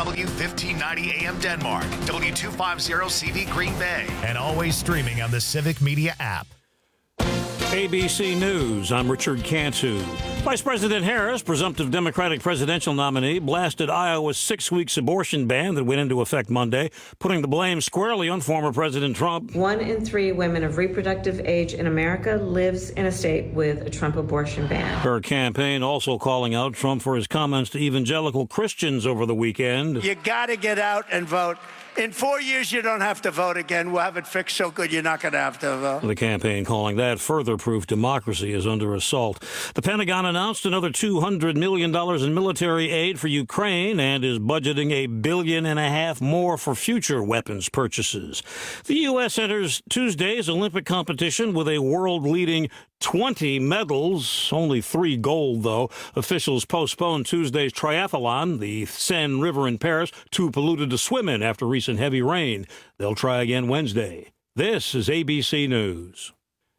KSW 1590 AM Denmark, W250CV Green Bay, and always streaming on the Civic Media app. ABC News, I'm Richard Cantu. Vice President Harris, presumptive Democratic presidential nominee, blasted Iowa's 6 weeks abortion ban that went into effect Monday, putting the blame squarely on former President Trump. 1 in 3 women of reproductive age in America lives in a state with a Trump abortion ban. Her campaign also calling out Trump for his comments to evangelical Christians over the weekend. You got to get out and vote. In 4 years, you don't have to vote again. We'll have it fixed so good you're not going to have to vote. The campaign calling that further proof democracy is under assault. The Pentagon announced another $200 million in military aid for Ukraine and is budgeting $1.5 billion more for future weapons purchases. The U.S. enters Tuesday's Olympic competition with a world-leading 20 medals, only 3 gold, though. Officials postponed Tuesday's triathlon, the Seine River in Paris, too polluted to swim in after recent heavy rain. They'll try again Wednesday. This is ABC News.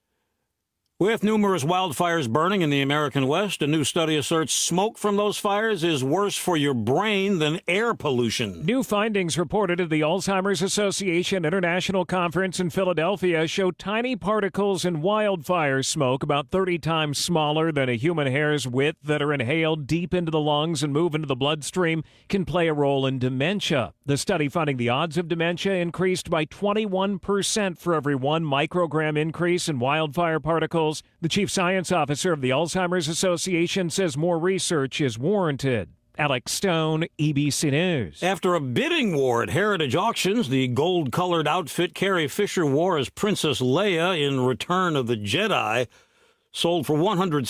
With numerous wildfires burning in the American West, a new study asserts smoke from those fires is worse for your brain than air pollution. New findings reported at the Alzheimer's Association International Conference in Philadelphia show tiny particles in wildfire smoke, about 30 times smaller than a human hair's width, that are inhaled deep into the lungs and move into the bloodstream, can play a role in dementia. The study finding the odds of dementia increased by 21% for every 1 microgram increase in wildfire particles. The chief science officer of the Alzheimer's Association says more research is warranted. Alex Stone, ABC News. After a bidding war at Heritage Auctions, the gold-colored outfit Carrie Fisher wore as Princess Leia in Return of the Jedi sold for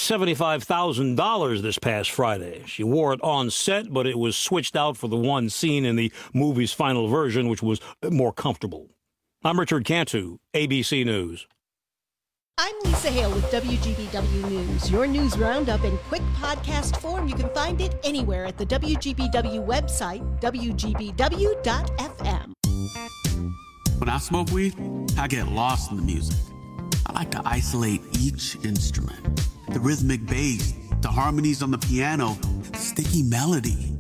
$175,000 this past Friday. She wore it on set, but it was switched out for the one scene in the movie's final version, which was more comfortable. I'm Richard Cantu, ABC News. I'm Lisa Hale with WGBW News. Your news roundup in quick podcast form. You can find it anywhere at the WGBW website, WGBW.fm. When I smoke weed, I get lost in the music. I like to isolate each instrument. The rhythmic bass, the harmonies on the piano, the sticky melody.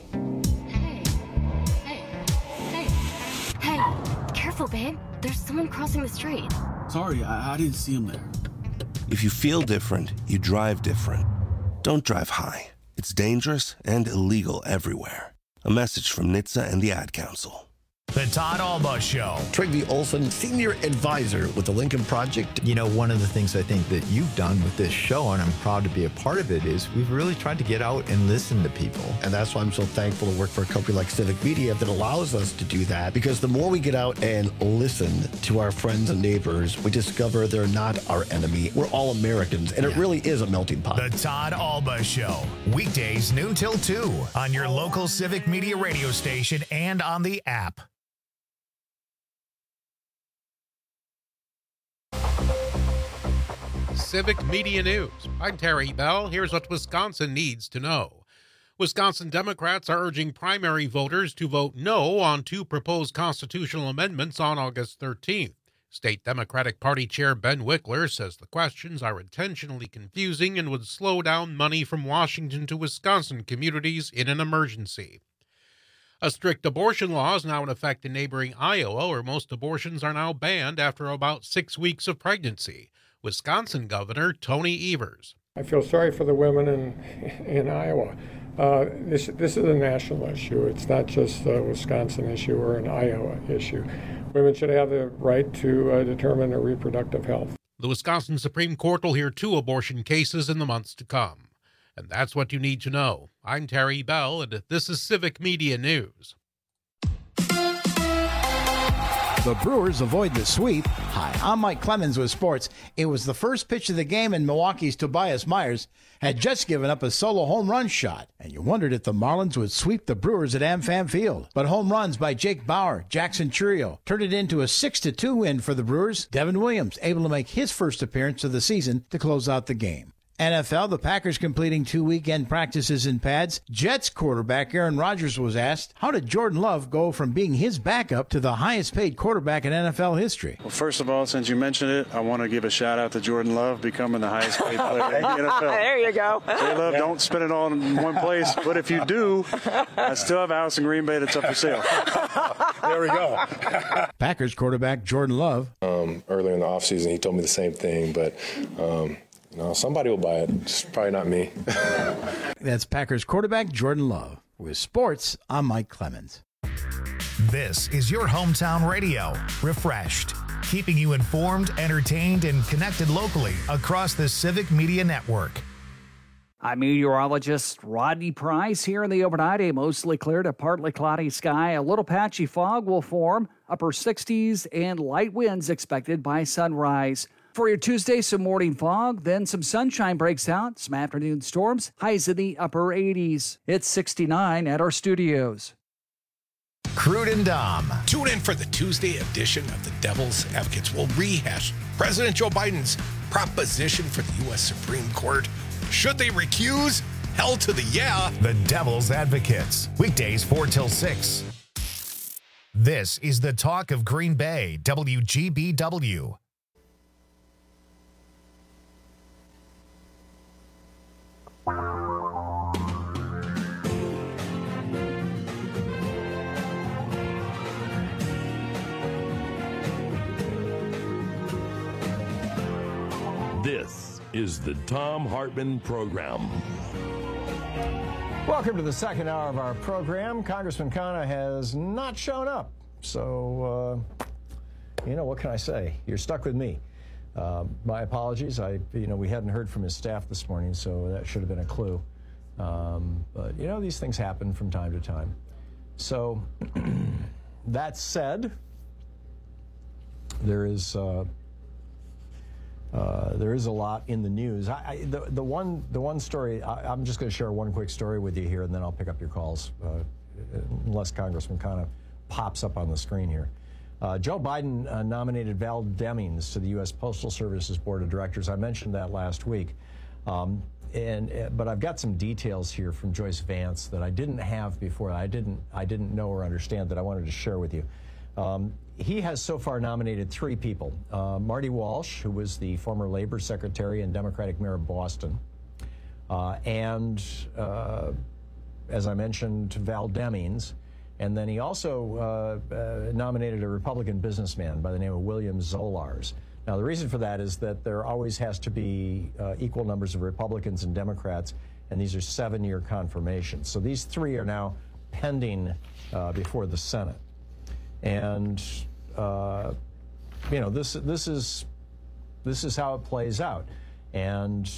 Hey, careful, babe. There's someone crossing the street. Sorry, I didn't see him there. If you feel different, you drive different. Don't drive high. It's dangerous and illegal everywhere. A message from NHTSA and the Ad Council. The Todd Alba Show. Trygve Olson, Senior Advisor with the Lincoln Project. You know, one of the things I think that you've done with this show, and I'm proud to be a part of it, is we've really tried to get out and listen to people. And that's why I'm so thankful to work for a company like Civic Media that allows us to do that. Because the more we get out and listen to our friends and neighbors, we discover they're not our enemy. We're all Americans, and it really is a melting pot. The Todd Alba Show. Weekdays noon till 2 on your local Civic Media radio station and on the app. Civic Media News. I'm Terry Bell. Here's what Wisconsin needs to know. Wisconsin Democrats are urging primary voters to vote no on 2 proposed constitutional amendments on August 13th. State Democratic Party Chair Ben Wickler says the questions are intentionally confusing and would slow down money from Washington to Wisconsin communities in an emergency. A strict abortion law is now in effect in neighboring Iowa, where most abortions are now banned after about 6 weeks of pregnancy. Wisconsin Governor Tony Evers. I feel sorry for the women in Iowa. This is a national issue. It's not just a Wisconsin issue or an Iowa issue. Women should have the right to determine their reproductive health. The Wisconsin Supreme Court will hear 2 abortion cases in the months to come. And that's what you need to know. I'm Terry Bell, and this is Civic Media News. The Brewers avoid the sweep. Hi, I'm Mike Clemens with sports. It was the first pitch of the game, and Milwaukee's Tobias Myers had just given up a solo home run shot, and you wondered if the Marlins would sweep the Brewers at AmFam Field. But home runs by Jake Bauer, Jackson Churio turned it into a 6-2 win for the Brewers. Devin Williams able to make his first appearance of the season to close out the game. NFL, the Packers completing 2 weekend practices in pads. Jets quarterback Aaron Rodgers was asked, how did Jordan Love go from being his backup to the highest paid quarterback in NFL history? Well, first of all, since you mentioned it, I want to give a shout out to Jordan Love becoming the highest paid player in the NFL. There you go. J-Love, don't spend it all in one place, but if you do, I still have a house in Green Bay that's up for sale. There we go. Packers quarterback Jordan Love. Earlier in the offseason, he told me the same thing, but somebody will buy it. It's probably not me. That's Packers quarterback Jordan Love. With sports, I'm Mike Clemens. This is your hometown radio, Refreshed, keeping you informed, entertained, and connected locally across the Civic Media Network. I'm meteorologist Rodney Price. Here in the overnight, a mostly clear to partly cloudy sky. A little patchy fog will form, upper 60s, and light winds expected by sunrise. For your Tuesday, some morning fog, then some sunshine breaks out, some afternoon storms, highs in the upper 80s. It's 69 at our studios. Crude and Dom. Tune in for the Tuesday edition of the Devil's Advocates. We'll rehash President Joe Biden's proposition for the U.S. Supreme Court. Should they recuse? Hell to the yeah. The Devil's Advocates. Weekdays 4 till 6. This is the Talk of Green Bay, WGBW. This is the Thom Hartmann Program. Welcome to the second hour of our program. Congressman Khanna has not shown up. So, what can I say? You're stuck with me. My apologies. We hadn't heard from his staff this morning, so that should have been a clue. But, these things happen from time to time. So, that said, there is a lot in the news. The one story, I'm just going to share one quick story with you here, and then I'll pick up your calls, unless Congressman Khanna pops up on the screen here. Joe Biden nominated Val Demings to the U.S. Postal Service's Board of Directors. I mentioned that last week. But I've got some details here from Joyce Vance that I didn't have before. I didn't know or understand that I wanted to share with you. He has so far nominated 3 people. Marty Walsh, who was the former Labor Secretary and Democratic Mayor of Boston. And as I mentioned, Val Demings. And then he also nominated a Republican businessman by the name of William Zolars. Now, the reason for that is that there always has to be equal numbers of Republicans and Democrats, and these are 7-year confirmations. So these 3 are now pending before the Senate. And, this is how it plays out. And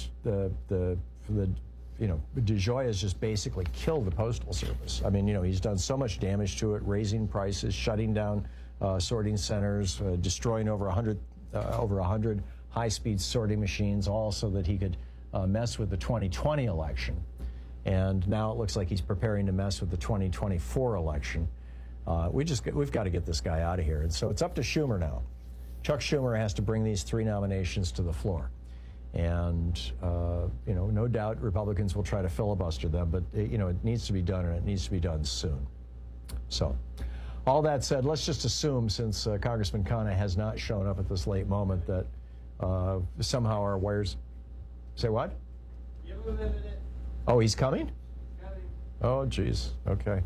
DeJoy has just basically killed the Postal Service. I mean, he's done so much damage to it, raising prices, shutting down sorting centers, destroying over 100 high-speed sorting machines, all so that he could mess with the 2020 election. And now it looks like he's preparing to mess with the 2024 election. We've got to get this guy out of here. And so it's up to Schumer now. Chuck Schumer has to bring these 3 nominations to the floor. And, no doubt Republicans will try to filibuster them, but, it needs to be done, and it needs to be done soon. So, all that said, let's just assume, since Congressman Khanna has not shown up at this late moment, that somehow our wires... Say what? Oh, he's coming? Oh, geez. Okay.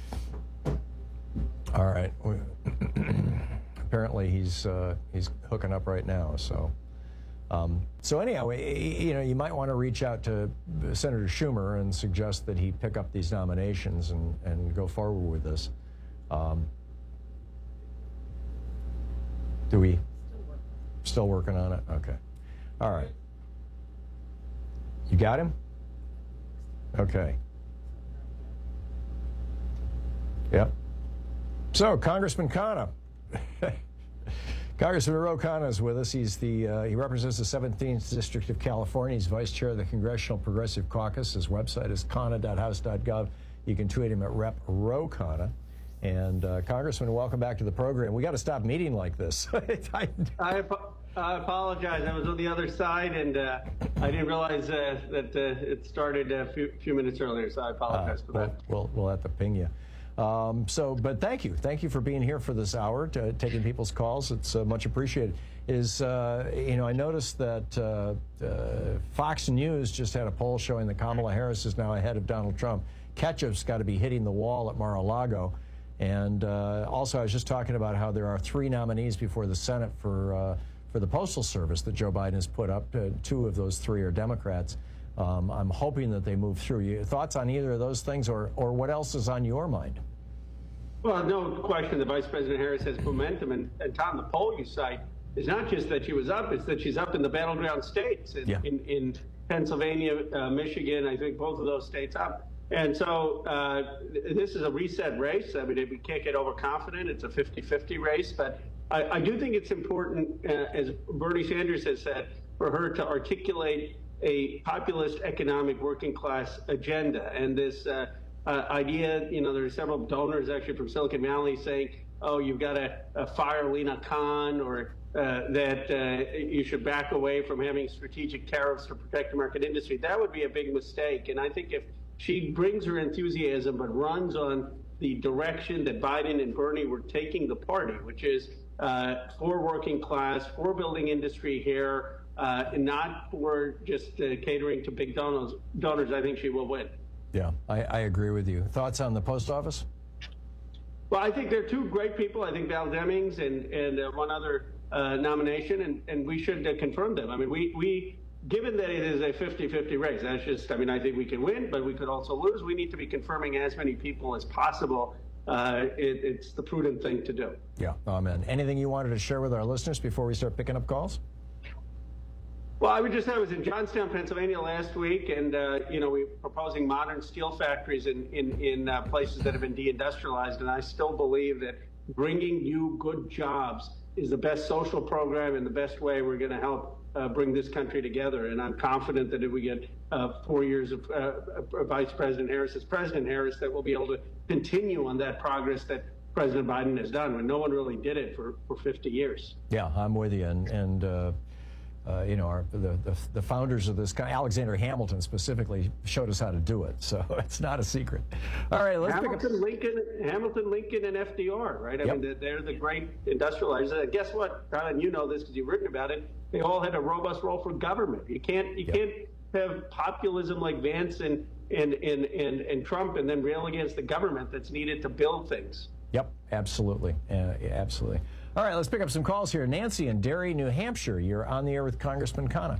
All right. Apparently he's hooking up right now, so... So anyhow, you might want to reach out to Senator Schumer and suggest that he pick up these nominations and go forward with this. Do we? Still working on it? Okay. All right. You got him? Okay. Yep. So, Congressman Khanna. Congressman Ro Khanna is with us. He represents the 17th District of California. He's vice chair of the Congressional Progressive Caucus. His website is khanna.house.gov. You can tweet him at Rep. Ro Khanna. And Congressman, welcome back to the program. We got to stop meeting like this. I apologize. I was on the other side, and I didn't realize that it started a few minutes earlier, so I apologize for that. We'll have to ping you. But thank you. Thank you for being here for this hour, taking people's calls. It's much appreciated. I noticed that Fox News just had a poll showing that Kamala Harris is now ahead of Donald Trump. Ketchup's got to be hitting the wall at Mar-a-Lago. And also, I was just talking about how there are 3 nominees before the Senate for the Postal Service that Joe Biden has put up. 2 of those 3 are Democrats. I'm hoping that they move through. Your thoughts on either of those things, or what else is on your mind? Well, no question that Vice President Harris has momentum. And Tom, the poll you cite is not just that she was up, it's that she's up in the battleground states. In Pennsylvania, Michigan, I think both of those states up. And so this is a reset race. I mean, we can't get overconfident. It's a 50-50 race. But I do think it's important, as Bernie Sanders has said, for her to articulate a populist economic working class agenda. And this idea, there are several donors actually from Silicon Valley saying, oh, you've got to fire Lina Khan, or that you should back away from having strategic tariffs to protect American industry. That would be a big mistake. And I think if she brings her enthusiasm but runs on the direction that Biden and Bernie were taking the party, which is for working class, for building industry here, and not for just catering to big donors, I think she will win. Yeah, I agree with you. Thoughts on the post office? Well, I think they're 2 great people. I think Val Demings and one other nomination, and we should confirm them. I mean, we given that it is a 50-50 race, that's just, I think we can win, but we could also lose. We need to be confirming as many people as possible. It's the prudent thing to do. Yeah, amen. Anything you wanted to share with our listeners before we start picking up calls? Well, I was in Johnstown, Pennsylvania last week, and we're proposing modern steel factories in places that have been deindustrialized, and I still believe that bringing you good jobs is the best social program and the best way we're going to help bring this country together. And I'm confident that if we get 4 years of Vice President Harris as President Harris, that we'll be able to continue on that progress that President Biden has done, when no one really did it for 50 years. Yeah, I'm with you. And the founders of this, Alexander Hamilton specifically, showed us how to do it. So it's not a secret. All right, let's Hamilton, Lincoln, and FDR, right? I mean, they're the great industrializers. And guess what, Don? You know this because you've written about it. They all had a robust role for government. You can't have populism like Vance and Trump and then rail against the government that's needed to build things. Yep, absolutely, absolutely. All right, let's pick up some calls here. Nancy in Derry, New Hampshire. You're on the air with Congressman Khanna.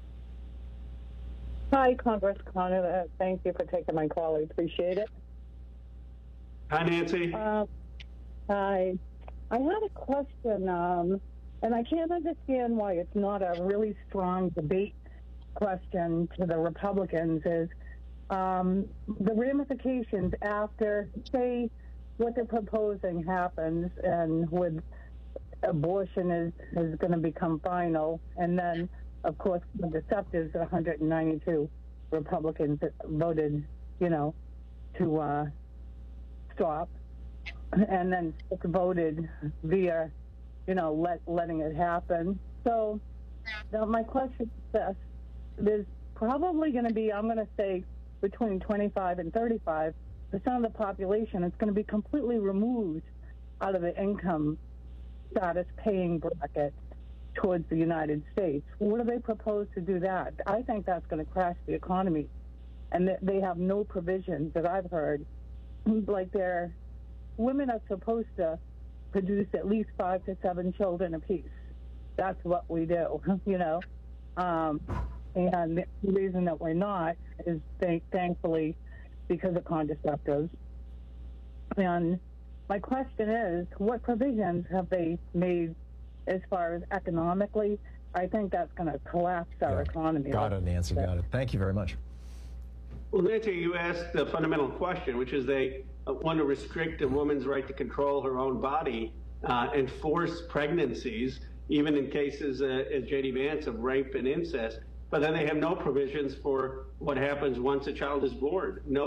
Hi, Congressman Khanna. Thank you for taking my call. I appreciate it. Hi, Nancy. Hi. I had a question, and I can't understand why it's not a really strong debate question to the Republicans, is the ramifications after, say, what they're proposing happens, and with abortion is going to become final, and then, of course, the deceptives, 192 Republicans that voted, to stop, and then voted via, letting it happen. So now my question is this: there's probably going to be, I'm going to say, between 25 and 35% of the population is going to be completely removed out of the income status paying bracket towards the United States. What do they propose to do that? I think that's going to crash the economy. And they have no provisions that I've heard. Like women are supposed to produce at least 5 to 7 children apiece. That's what we do, And the reason that we're not is, thankfully, because of contraceptives. And my question is, what provisions have they made as far as economically? I think that's going to collapse our economy. Got it, Nancy, got it. Thank you very much. Well, Nancy, you asked the fundamental question, which is they want to restrict a woman's right to control her own body and force pregnancies, even in cases, as J.D. Vance, of rape and incest. But then they have no provisions for what happens once a child is born. No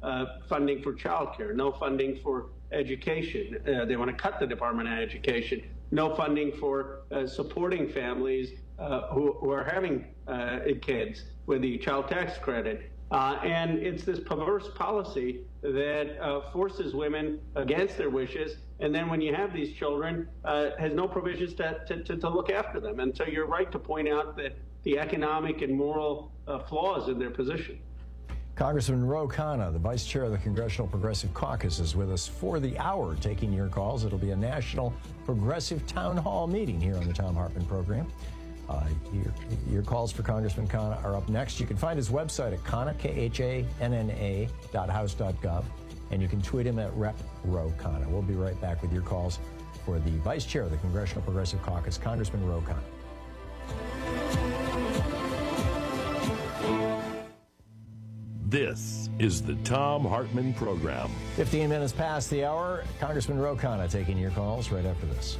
funding for childcare, no funding for education. They want to cut the Department of Education. No funding for supporting families who are having kids with the child tax credit. And it's this perverse policy that forces women against their wishes. And then when you have these children, has no provisions to look after them. And so you're right to point out that the economic and moral flaws in their position. Congressman Ro Khanna, the vice chair of the Congressional Progressive Caucus, is with us for the hour taking your calls. It'll be a national progressive town hall meeting here on the Thom Hartmann program. Your calls for Congressman Khanna are up next. You can find his website at Khanna, KHANNA.house.gov, and you can tweet him at Rep. Ro Khanna. We'll be right back with your calls for the vice chair of the Congressional Progressive Caucus, Congressman Ro Khanna. This is the Thom Hartmann Program. 15 minutes past the hour. Congressman Ro Khanna taking your calls right after this.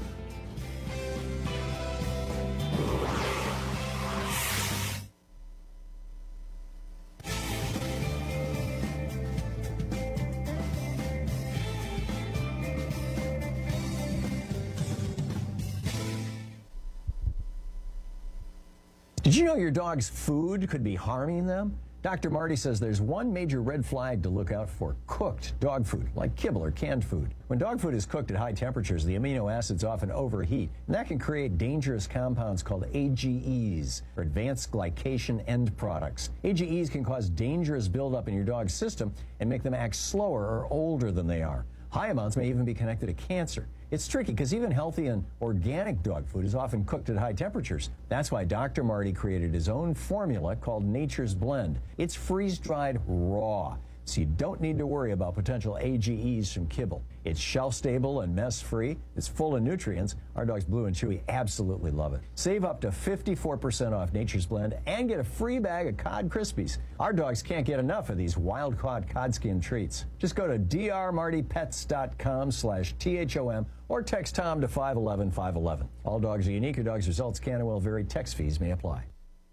Did you know your dog's food could be harming them? Dr. Marty says there's one major red flag to look out for: cooked dog food, like kibble or canned food. When dog food is cooked at high temperatures, the amino acids often overheat, and that can create dangerous compounds called AGEs, or advanced glycation end products. AGEs can cause dangerous buildup in your dog's system and make them act slower or older than they are. High amounts may even be connected to cancer. It's tricky because even healthy and organic dog food is often cooked at high temperatures. That's why Dr. Marty created his own formula called Nature's Blend. It's freeze-dried raw, so you don't need to worry about potential AGEs from kibble. It's shelf-stable and mess-free. It's full of nutrients. Our dogs Blue and Chewy absolutely love it. Save up to 54% off Nature's Blend and get a free bag of Cod Krispies. Our dogs can't get enough of these wild-caught cod skin treats. Just go to drmartypets.com/THOM or text Tom to 511-511. All dogs are unique. Your dog's results can and will vary. Text fees may apply.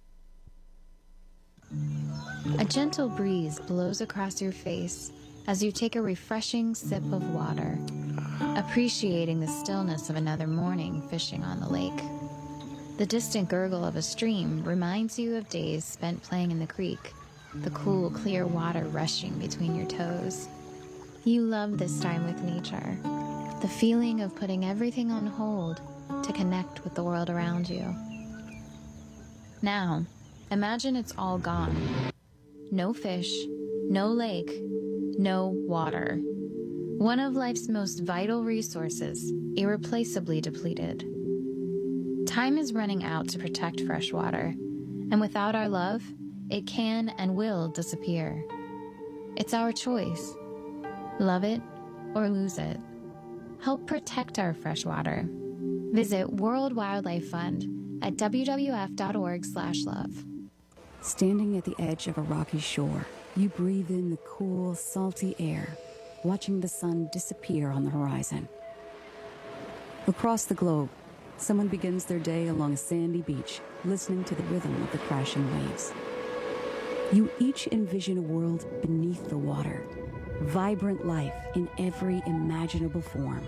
A gentle breeze blows across your face as you take a refreshing sip of water, appreciating the stillness of another morning fishing on the lake. The distant gurgle of a stream reminds you of days spent playing in the creek, the cool, clear water rushing between your toes. You love this time with nature, the feeling of putting everything on hold to connect with the world around you. Now, imagine it's all gone. No fish, no lake, no water. One of life's most vital resources, irreplaceably depleted. Time is running out to protect fresh water, and without our love, it can and will disappear. It's our choice. Love it or lose it. Help protect our fresh water. Visit World Wildlife Fund at wwf.org/love. Standing at the edge of a rocky shore, you breathe in the cool, salty air, watching the sun disappear on the horizon. Across the globe, someone begins their day along a sandy beach, listening to the rhythm of the crashing waves. You each envision a world beneath the water, vibrant life in every imaginable form.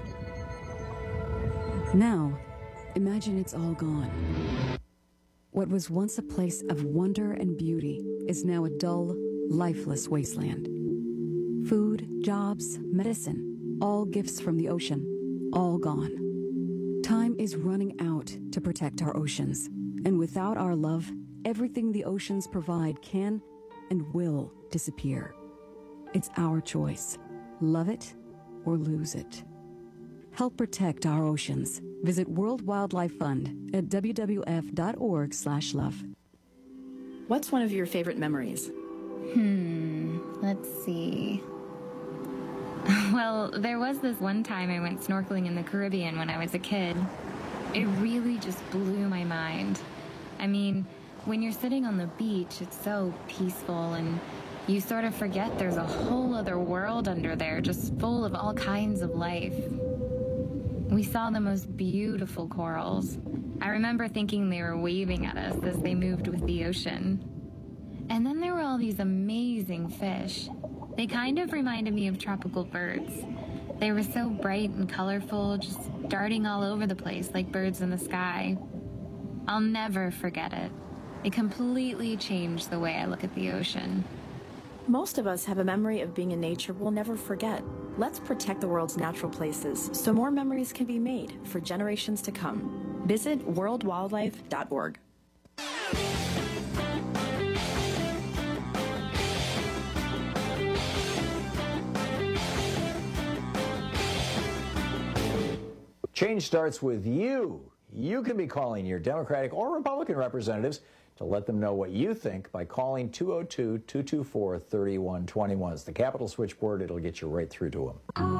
Now, imagine it's all gone. What was once a place of wonder and beauty is now a dull, lifeless wasteland. Food, jobs, medicine, all gifts from the ocean, all gone. Time is running out to protect our oceans, and without our love, everything the oceans provide can and will disappear. It's our choice. Love it or lose it. Help protect our oceans. Visit World Wildlife Fund at wwf.org/love. What's one of your favorite memories? Let's see. Well, there was this one time I went snorkeling in the Caribbean when I was a kid. It really just blew my mind. I mean, when you're sitting on the beach, it's so peaceful and you sort of forget there's a whole other world under there just full of all kinds of life. We saw the most beautiful corals. I remember thinking they were waving at us as they moved with the ocean. And then there were all these amazing fish. They kind of reminded me of tropical birds. They were so bright and colorful, just darting all over the place like birds in the sky. I'll never forget it. It completely changed the way I look at the ocean. Most of us have a memory of being in nature we'll never forget. Let's protect the world's natural places so more memories can be made for generations to come. Visit worldwildlife.org. Change starts with you. You can be calling your Democratic or Republican representatives to let them know what you think by calling 202-224-3121. It's the Capitol switchboard. It'll get you right through to them.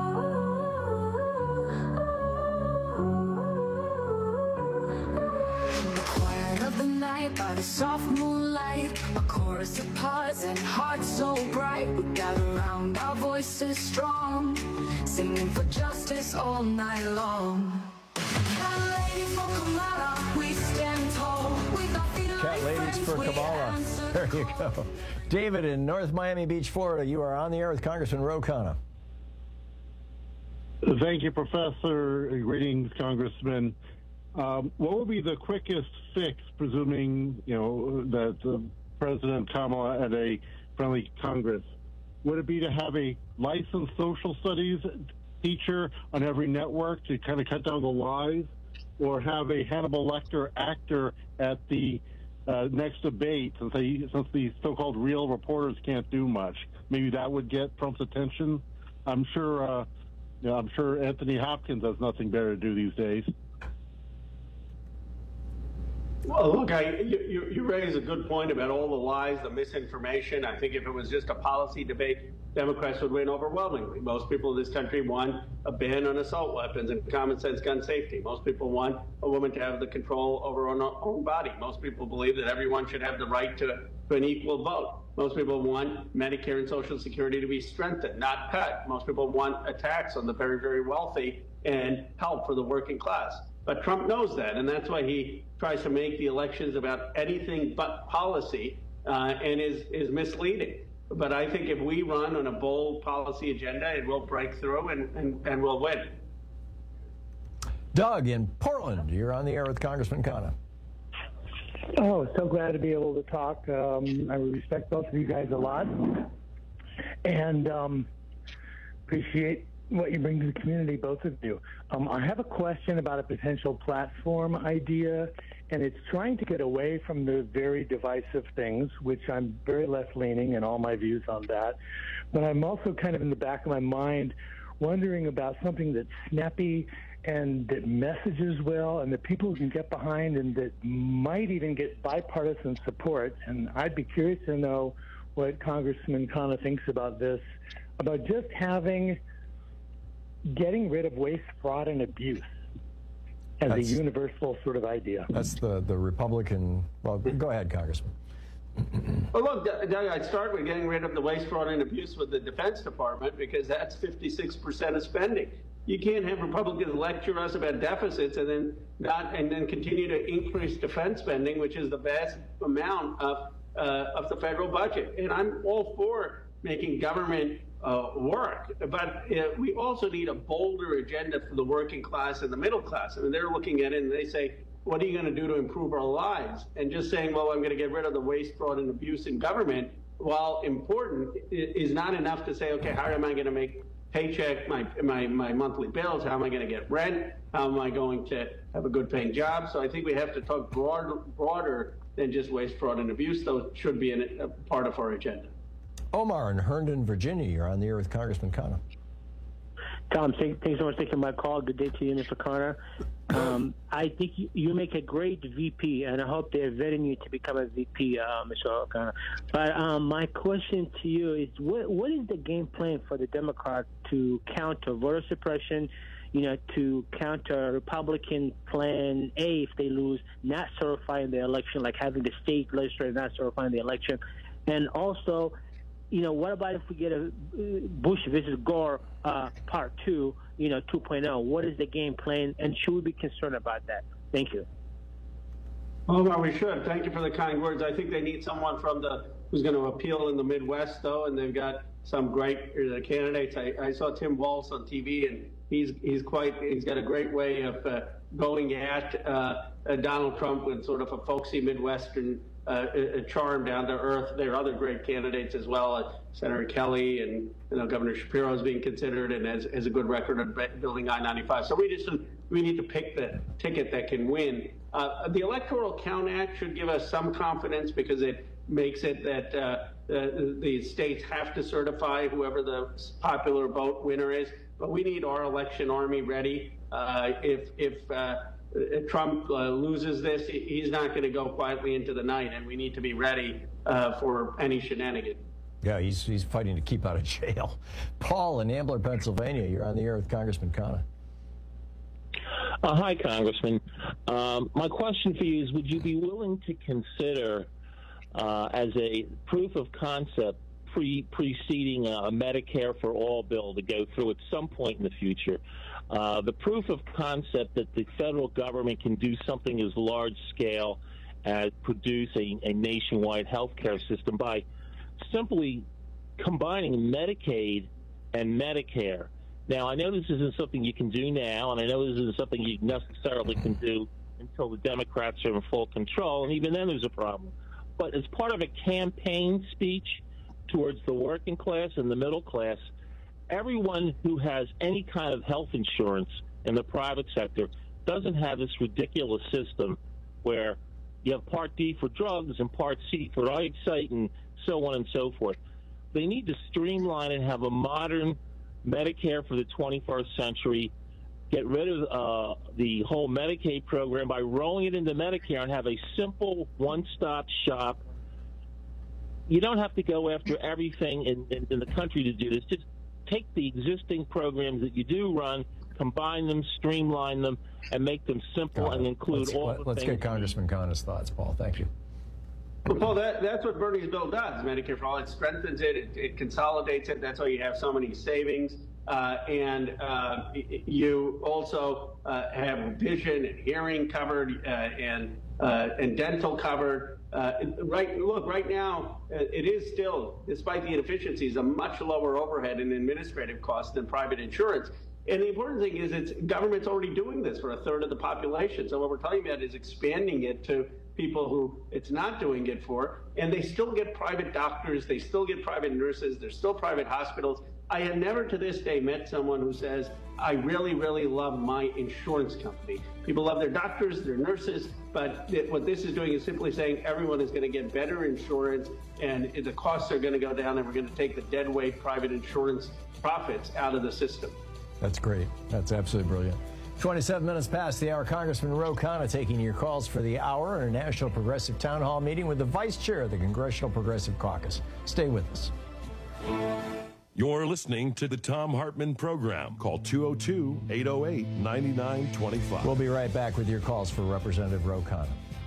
Quiet of the night by the soft moonlight, a chorus of hearts and hearts so bright. We gather around, our voices strong, singing for justice all night long. Cat ladies for Kamala, we stand tall. Cat ladies for Kamala. There you go. David in North Miami Beach, Florida. You are on the air with Congressman Ro Khanna. Thank you, Professor. Greetings, Congressman. What would be the quickest fix, presuming that President Kamala had a friendly Congress? Would it be to have a licensed social studies teacher on every network to kind of cut down the lies, or have a Hannibal Lecter actor at the next debate, since the so-called real reporters can't do much? Maybe that would get Trump's attention. I'm sure Anthony Hopkins has nothing better to do these days. Well, look, you raise a good point about all the lies, the misinformation. I think if it was just a policy debate, Democrats would win overwhelmingly. Most people in this country want a ban on assault weapons and common sense gun safety. Most people want a woman to have the control over her own body. Most people believe that everyone should have the right to an equal vote. Most people want Medicare and Social Security to be strengthened, not cut. Most people want a tax on the very, very wealthy and help for the working class. But Trump knows that, and that's why he tries to make the elections about anything but policy and is misleading. But I think if we run on a bold policy agenda, it will break through and we'll win. Doug in Portland, you're on the air with Congressman Khanna. Oh, so glad to be able to talk. I respect both of you guys a lot, and appreciate what you bring to the community, both of you. I have a question about a potential platform idea, and it's trying to get away from the very divisive things, which I'm very left-leaning in all my views on that. But I'm also kind of in the back of my mind wondering about something that's snappy and that messages well and that people can get behind and that might even get bipartisan support. And I'd be curious to know what Congressman Khanna thinks about this, about just getting rid of waste, fraud, and abuse as a universal sort of idea. That's the Republican. Well, go ahead, Congressman. Well, look, Doug, I'd start with getting rid of the waste, fraud, and abuse with the Defense Department, because that's 56% of spending. You can't have Republicans lecture us about deficits and then continue to increase defense spending, which is the vast amount of the federal budget. And I'm all for making government work, but we also need a bolder agenda for the working class and the middle class. I mean, they're looking at it and they say, what are you going to do to improve our lives? And just saying, well, I'm going to get rid of the waste, fraud, and abuse in government, while important, is not enough to say, okay, how am I going to make paycheck, my monthly bills? How am I going to get rent? How am I going to have a good paying job? So I think we have to talk broader than just waste, fraud, and abuse, though it should be a part of our agenda. Omar in Herndon, Virginia, you're on the air with Congressman Khanna. Tom, thanks so much for taking my call. Good day to you, Mr. Khanna. I think you make a great VP, and I hope they're vetting you to become a VP, Mr. Khanna. But my question to you is, what is the game plan for the Democrats to counter voter suppression, to counter Republican plan A if they lose, not certifying the election, like having the state legislature not certifying the election? And also, what about if we get a Bush versus Gore part 2, 2.0? What is the game plan, and should we be concerned about that? Thank you. Well, we should. Thank you for the kind words. I think they need someone from the who's going to appeal in the Midwest, though, and they've got some great candidates. I saw Tim Walz on TV, and he's got a great way of going at Donald Trump with sort of a folksy Midwestern charm, down to earth. There are other great candidates as well. Senator Kelly and Governor Shapiro is being considered and has a good record of building I-95. So we need to pick the ticket that can win. The Electoral Count Act should give us some confidence because it makes it that the states have to certify whoever the popular vote winner is. But we need our election army ready. If Trump loses this, he's not going to go quietly into the night, and we need to be ready for any shenanigan. Yeah, he's fighting to keep out of jail. Paul in Ambler, Pennsylvania, you're on the air with Congressman Khanna. Hi, Congressman. My question for you is, would you be willing to consider, as a proof of concept, preceding a Medicare for All bill to go through at some point in the future, the proof of concept that the federal government can do something as large scale as produce a nationwide health care system by simply combining Medicaid and Medicare. Now, I know this isn't something you can do now, and I know this isn't something you necessarily can do until the Democrats are in full control, and even then there's a problem. But as part of a campaign speech towards the working class and the middle class, everyone who has any kind of health insurance in the private sector doesn't have this ridiculous system where you have Part D for drugs and Part C for eyesight and so on and so forth. They need to streamline and have a modern Medicare for the 21st century, get rid of the whole Medicaid program by rolling it into Medicare and have a simple one-stop shop. You don't have to go after everything in the country to do this. Just take the existing programs that you do run, combine them, streamline them, and make them simple and include all the things. Let's get Congressman Khanna's thoughts, Paul. Thank you. Well, Paul, that's what Bernie's bill does. Medicare for All, it strengthens it, it consolidates it. That's why you have so many savings. And you also have vision and hearing covered and dental covered. Right now, it is still, despite the inefficiencies, a much lower overhead and administrative cost than private insurance. And the important thing is government's already doing this for a third of the population. So what we're talking about is expanding it to people who it's not doing it for, and they still get private doctors, they still get private nurses, there's still private hospitals. I have never to this day met someone who says, I really, really love my insurance company. People love their doctors, their nurses, but what this is doing is simply saying everyone is going to get better insurance and the costs are going to go down and we're going to take the dead weight private insurance profits out of the system. That's great. That's absolutely brilliant. 27 minutes past the hour. Congressman Ro Khanna taking your calls for the hour in a National Progressive Town Hall meeting with the Vice Chair of the Congressional Progressive Caucus. Stay with us. You're listening to the Thom Hartmann Program. Call 202-808-9925. We'll be right back with your calls for Representative Ro Khanna.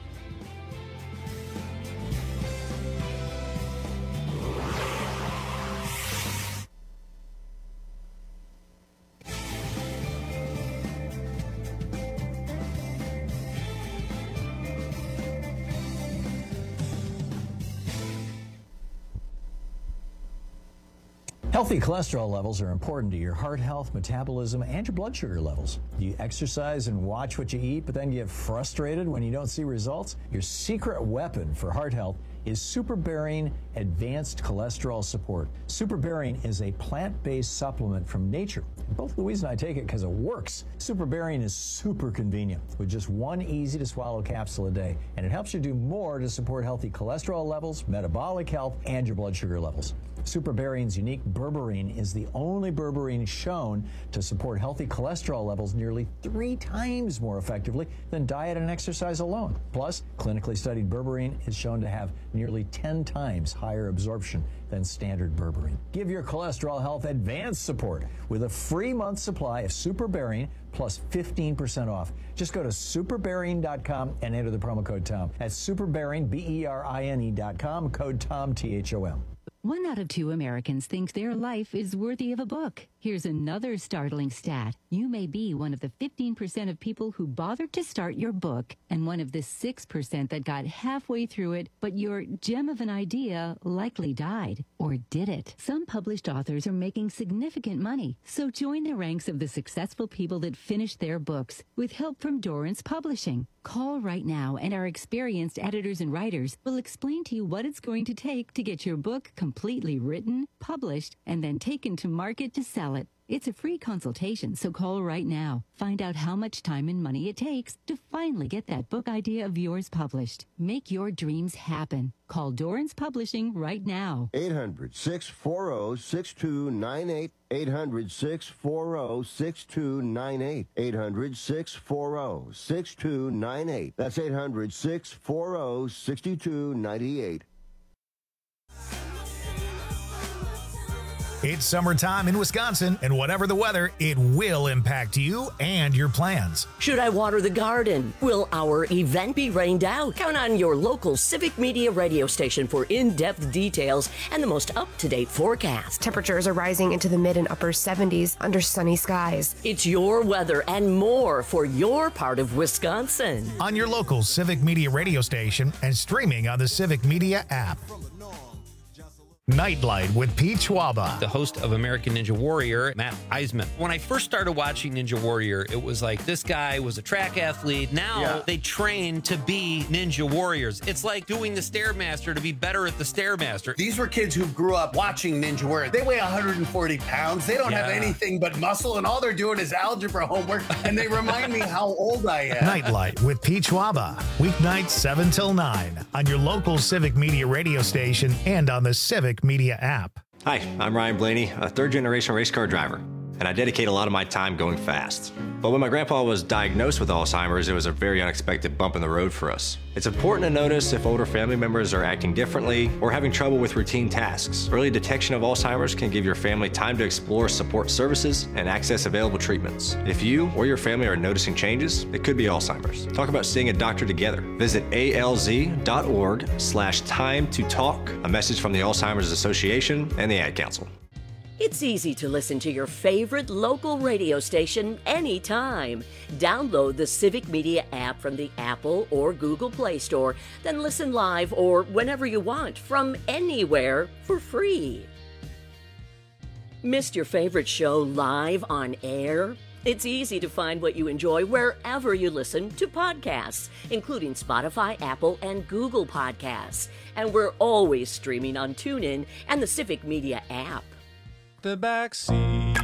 Healthy cholesterol levels are important to your heart health, metabolism, and your blood sugar levels. Do you exercise and watch what you eat, but then get frustrated when you don't see results? Your secret weapon for heart health is SuperBarian Advanced Cholesterol Support. SuperBarian is a plant-based supplement from nature. Both Louise and I take it because it works. SuperBarian is super convenient with just one easy-to-swallow capsule a day, and it helps you do more to support healthy cholesterol levels, metabolic health, and your blood sugar levels. SuperBarian's unique berberine is the only berberine shown to support healthy cholesterol levels nearly 3 times more effectively than diet and exercise alone. Plus, clinically studied berberine is shown to have nearly 10 times higher absorption than standard berberine. Give your cholesterol health advanced support with a free month supply of SuperBarian plus 15% off. Just go to superbarian.com and enter the promo code TOM. That's SuperBarian, BERINE.com, code TOM, THOM. 1 out of 2 Americans think their life is worthy of a book. Here's another startling stat. You may be one of the 15% of people who bothered to start your book and one of the 6% that got halfway through it, but your gem of an idea likely died. Or did it? Some published authors are making significant money, so join the ranks of the successful people that finished their books with help from Dorrance Publishing. Call right now and our experienced editors and writers will explain to you what it's going to take to get your book completely written, published, and then taken to market to sell it. It's a free consultation, so call right now. Find out how much time and money it takes to finally get that book idea of yours published. Make your dreams happen. Call Dorrance Publishing right now. 800-640-6298. 800-640-6298. 800-640-6298. That's 800-640-6298. It's summertime in Wisconsin, and whatever the weather, it will impact you and your plans. Should I water the garden? Will our event be rained out? Count on your local Civic Media radio station for in-depth details and the most up-to-date forecast. Temperatures are rising into the mid and upper 70s under sunny skies. It's your weather and more for your part of Wisconsin. On your local Civic Media radio station and streaming on the Civic Media app. Nightlight with Pete Schwaba. The host of American Ninja Warrior, Matt Eisman. When I first started watching Ninja Warrior, it was like this guy was a track athlete. Now they train to be Ninja Warriors. It's like doing the Stairmaster to be better at the Stairmaster. These were kids who grew up watching Ninja Warrior. They weigh 140 pounds. They don't have anything but muscle, and all they're doing is algebra homework, and they remind me how old I am. Nightlight with Pete Schwaba. Weeknights 7 till 9 on your local Civic Media radio station and on the Civic Media app. Hi, I'm Ryan Blaney, a third-generation race car driver, and I dedicate a lot of my time going fast. But when my grandpa was diagnosed with Alzheimer's, it was a very unexpected bump in the road for us. It's important to notice if older family members are acting differently or having trouble with routine tasks. Early detection of Alzheimer's can give your family time to explore support services and access available treatments. If you or your family are noticing changes, it could be Alzheimer's. Talk about seeing a doctor together. Visit alz.org/time to talk. A message from the Alzheimer's Association and the Ad Council. It's easy to listen to your favorite local radio station anytime. Download the Civic Media app from the Apple or Google Play Store, then listen live or whenever you want from anywhere for free. Missed your favorite show live on air? It's easy to find what you enjoy wherever you listen to podcasts, including Spotify, Apple, and Google Podcasts. And we're always streaming on TuneIn and the Civic Media app. The back seat.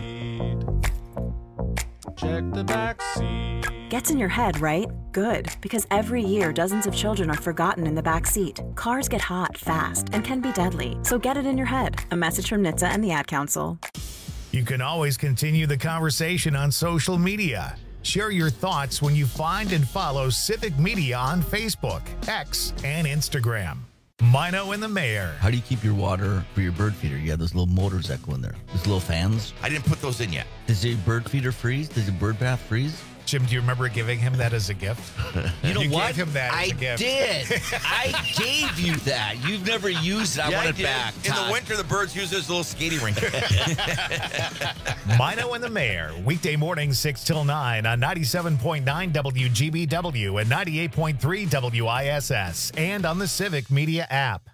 Check the back seat. Gets in your head, right? Good, because every year dozens of children are forgotten in the back seat. Cars get hot fast and can be deadly, so get it in your head. A message from NHTSA and the Ad Council. You can always continue the conversation on social media. Share your thoughts when you find and follow Civic Media on Facebook, X, and Instagram. Mino and the Mayor. How do you keep your water for your bird feeder? You have those little motors that go in there. Those little fans. I didn't put those in yet. Does your bird feeder freeze? Does your bird bath freeze? Jim, do you remember giving him that as a gift? You know what? Gave him that as a gift. I did. I gave you that. You've never used it. I want it back. In the winter, the birds use this little skating rink. Mino and the Mayor, weekday mornings 6 till 9 on 97.9 WGBW and 98.3 WISS and on the Civic Media app.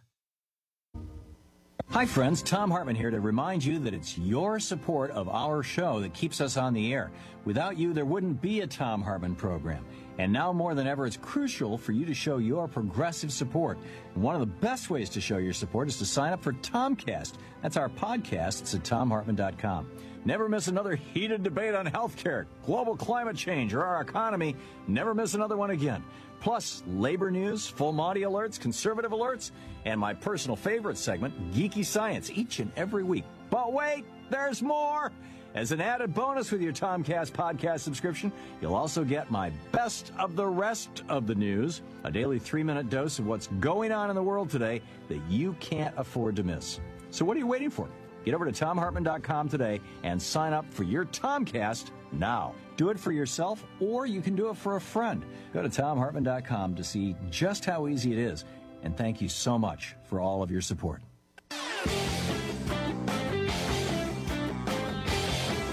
Hi friends, Tom Hartman here to remind you that it's your support of our show that keeps us on the air. Without you, there wouldn't be a Tom Hartman program. And now more than ever, it's crucial for you to show your progressive support. And one of the best ways to show your support is to sign up for Tomcast. That's our podcast. It's at TomHartman.com. Never miss another heated debate on healthcare, global climate change, or our economy. Never miss another one again. Plus, labor news, full Monty alerts, conservative alerts, and my personal favorite segment, Geeky Science, each and every week. But wait, there's more! As an added bonus with your Tomcast podcast subscription, you'll also get my best of the rest of the news, a daily 3-minute dose of what's going on in the world today that you can't afford to miss. So what are you waiting for? Get over to TomHartman.com today and sign up for your Tomcast now. Do it for yourself, or you can do it for a friend. Go to TomHartman.com to see just how easy it is. And thank you so much for all of your support.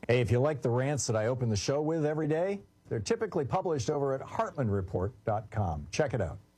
Hey, if you like the rants that I open the show with every day, they're typically published over at HartmanReport.com. Check it out.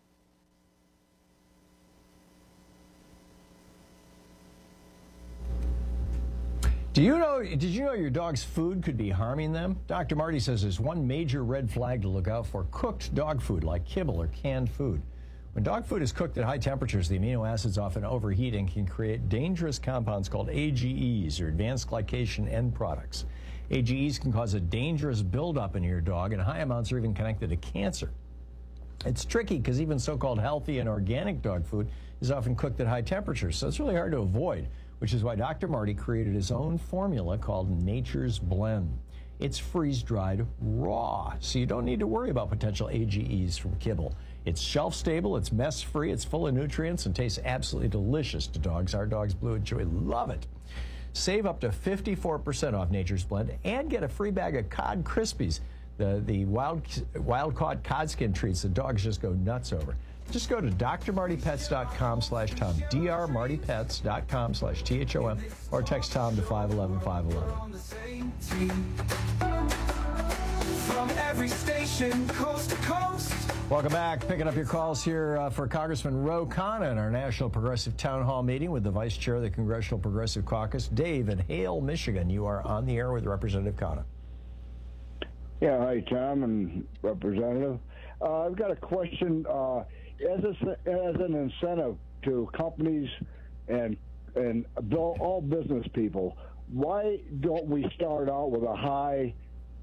Did you know your dog's food could be harming them? Dr. Marty says there's one major red flag to look out for: cooked dog food like kibble or canned food. When dog food is cooked at high temperatures, the amino acids often overheat and can create dangerous compounds called AGEs, or advanced glycation end products. AGEs can cause a dangerous buildup in your dog, and high amounts are even connected to cancer. It's tricky because even so-called healthy and organic dog food is often cooked at high temperatures, so it's really hard to avoid, which is why Dr. Marty created his own formula called Nature's Blend. It's freeze-dried raw, so you don't need to worry about potential AGEs from kibble. It's shelf-stable, it's mess-free, it's full of nutrients, and tastes absolutely delicious to dogs. Our dogs, Blue and Chewy, love it. Save up to 54% off Nature's Blend and get a free bag of Cod Krispies, the wild-caught cod skin treats that dogs just go nuts over. Just go to drmartypets.com/Tom, drmartypets.com/THOM, or text Tom to 511-511. From every station, coast to coast. Welcome back. Picking up your calls here for Congressman Ro Khanna in our National Progressive Town Hall meeting with the Vice Chair of the Congressional Progressive Caucus, Dave in Hale, Michigan. You are on the air with Representative Khanna. Yeah, hi, Tom and Representative. I've got a question. As an incentive to companies and all business people, why don't we start out with a high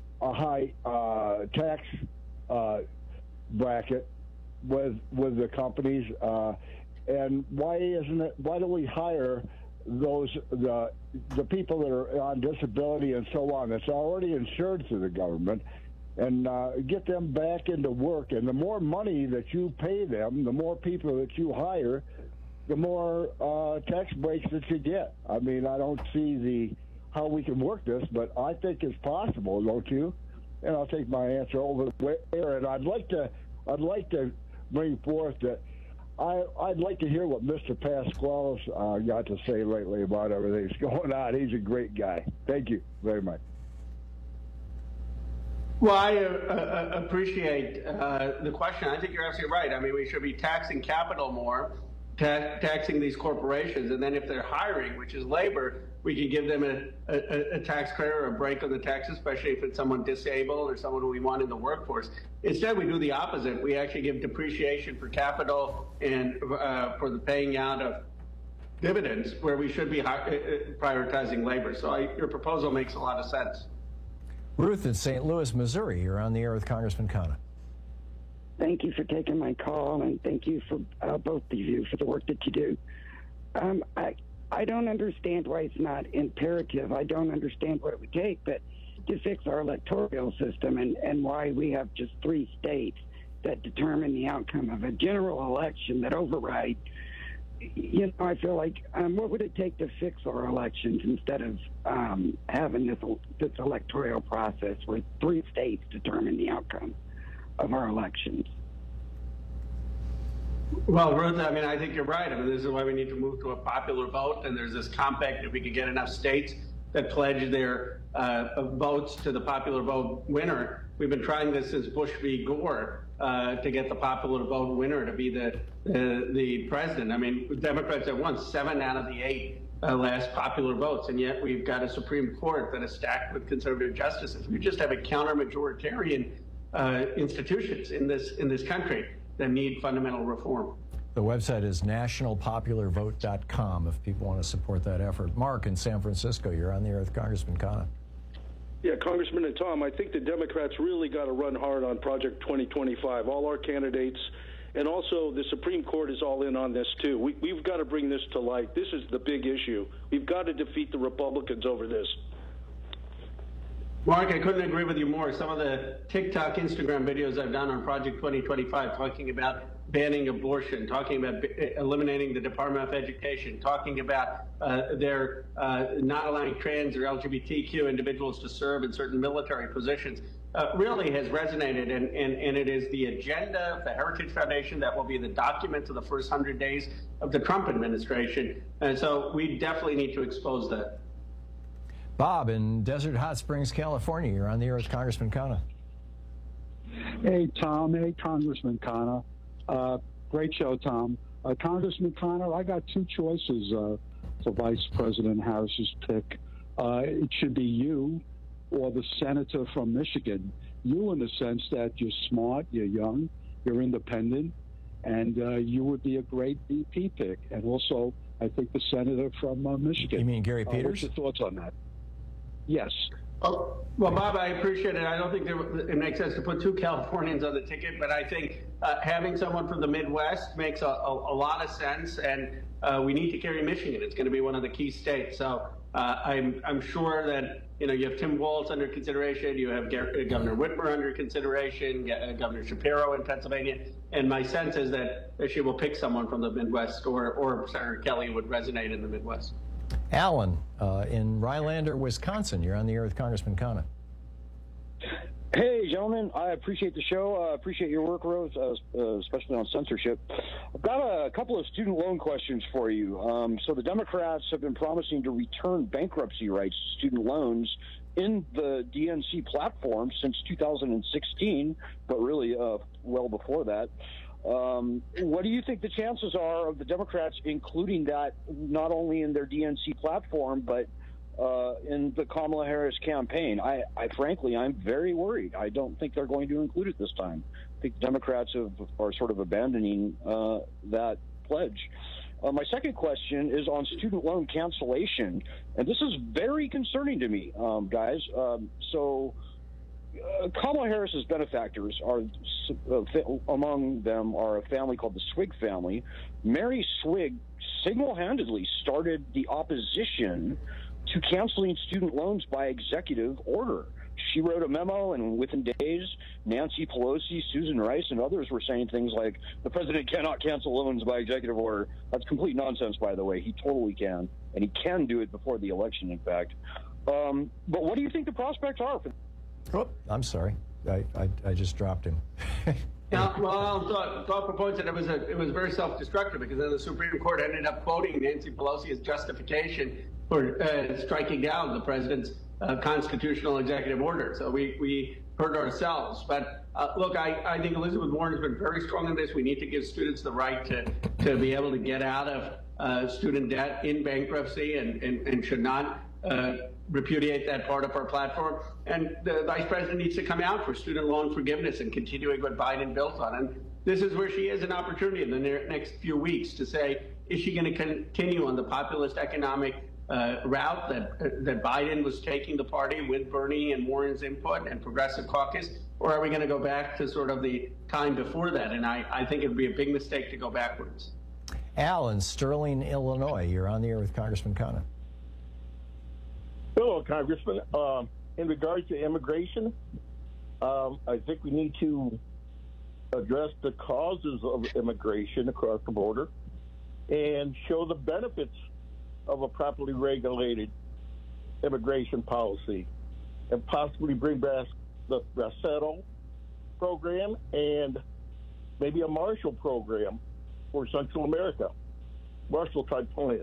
tax bracket with the companies, and why don't we hire the people that are on disability and so on that's already insured through the government, and get them back into work? And the more money that you pay them, the more people that you hire, the more tax breaks that you get. I mean, I don't see how we can work this, but I think it's possible, don't you? And I'll take my answer over there. And I'd like to bring forth that I'd like to hear what Mr. Pasquale's got to say lately about everything that's going on. He's a great guy. Thank you very much. Well, I appreciate the question. I think you're absolutely right. I mean, we should be taxing capital more, taxing these corporations, and then if they're hiring, which is labor, we can give them a tax credit or a break on the taxes, especially if it's someone disabled or someone who we want in the workforce. Instead, we do the opposite. We actually give depreciation for capital and for the paying out of dividends, where we should be prioritizing labor. So your proposal makes a lot of sense. Ruth in St. Louis, Missouri. You're on the air with Congressman Khanna. Thank you for taking my call, and thank you for both of you for the work that you do. I don't understand why it's not imperative. I don't understand what it would take, but to fix our electoral system and why we have just 3 states that determine the outcome of a general election that override. You know, I feel like what would it take to fix our elections instead of having this electoral process where 3 states determine the outcome of our elections? Well, Ruth, I mean, I think you're right. I mean, this is why we need to move to a popular vote, and there's this compact if we could get enough states that pledge their votes to the popular vote winner. We've been trying this since Bush v. Gore to get the popular vote winner to be the president. I mean, Democrats have won 7 out of the 8 last popular votes, and yet we've got a Supreme Court that is stacked with conservative justices. We just have a counter-majoritarian institutions in this country that need fundamental reform. The website is nationalpopularvote.com if people want to support that effort. Mark in San Francisco, you're on the air with Congressman Khanna. Yeah, Congressman and Tom, I think the Democrats really got to run hard on Project 2025. All our candidates, and also the Supreme Court is all in on this too. We've got to bring this to light. This is the big issue. We've got to defeat the Republicans over this. Mark, I couldn't agree with you more. Some of the TikTok, Instagram videos I've done on Project 2025 talking about banning abortion, talking about eliminating the Department of Education, talking about their not allowing trans or LGBTQ individuals to serve in certain military positions, really has resonated. And it is the agenda of the Heritage Foundation that will be the document of the first 100 days of the Trump administration. And so we definitely need to expose that. Bob in Desert Hot Springs, California. You're on the air with Congressman Khanna. Hey, Tom. Hey, Congressman Khanna. Great show, Tom. Congressman Khanna, I got two choices for Vice President Harris's pick. It should be you or the senator from Michigan. You in the sense that you're smart, you're young, you're independent, and you would be a great VP pick. And also, I think the senator from Michigan. You mean Gary Peters? What's your thoughts on that? Yes. Oh, well, Bob, I appreciate it. I don't think it makes sense to put two Californians on the ticket, but I think having someone from the Midwest makes a lot of sense, and we need to carry Michigan. It's going to be one of the key states. So I'm sure that you have Tim Walz under consideration, you have Governor Whitmer under consideration, Governor Shapiro in Pennsylvania, and my sense is that she will pick someone from the Midwest, or Senator Kelly would resonate in the Midwest. Alan in Rylander, Wisconsin. You're on the air with Congressman Khanna. Hey, gentlemen. I appreciate the show. I appreciate your work, Rose, especially on censorship. I've got a couple of student loan questions for you. So the Democrats have been promising to return bankruptcy rights to student loans in the DNC platform since 2016, but really well before that. What do you think the chances are of the Democrats including that not only in their DNC platform, but in the Kamala Harris campaign? Frankly, I'm very worried. I don't think they're going to include it this time. I think Democrats are sort of abandoning that pledge. My second question is on student loan cancellation, and this is very concerning to me, guys. Kamala Harris's benefactors are, among them are a family called the Swig family. Mary Swig single-handedly started the opposition to canceling student loans by executive order. She wrote a memo, and within days, Nancy Pelosi, Susan Rice, and others were saying things like, the president cannot cancel loans by executive order. That's complete nonsense, by the way. He totally can, and he can do it before the election, in fact. But what do you think the prospects are for? Oh, I'm sorry. I just dropped him. Thought proposed that it was very self-destructive, because then the Supreme Court ended up quoting Nancy Pelosi as justification for striking down the president's constitutional executive order. So we hurt ourselves. But look, I think Elizabeth Warren has been very strong in this. We need to give students the right to be able to get out of student debt in bankruptcy and should not repudiate that part of our platform. And the vice president needs to come out for student loan forgiveness and continuing what Biden built on. And this is where she has an opportunity in the next few weeks to say, is she going to continue on the populist economic route that Biden was taking the party with Bernie and Warren's input and Progressive Caucus, or are we going to go back to sort of the time before that? And I think it would be a big mistake to go backwards. Al in Sterling, Illinois. You're on the air with Congressman Khanna. Hello, Congressman. In regards to immigration, I think we need to address the causes of immigration across the border and show the benefits of a properly regulated immigration policy, and possibly bring back the Resettle program and maybe a Marshall program for Central America, Marshall-type plan.